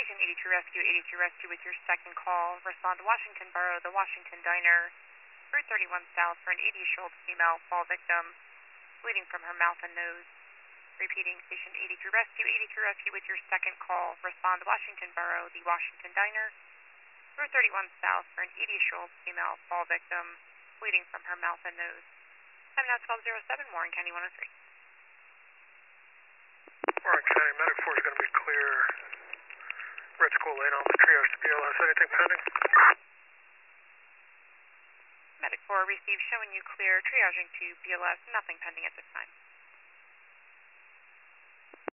Station 82 Rescue with your second call. Respond to Washington Borough, the Washington Diner, Route 31 South for an 80-year-old female fall victim, bleeding from her mouth and nose. Repeating, Station 82 Rescue with your second call. Respond to Washington Borough, the Washington Diner, Route 31 South for an 80-year-old female fall victim, bleeding from her mouth and nose. I'm now 1207, Warren County 103. Warren County Medic 4 is going to be clear. Red School lane on the triage to BLS. Anything pending? Medic 4 received showing you clear, triaging to BLS, nothing pending at this time.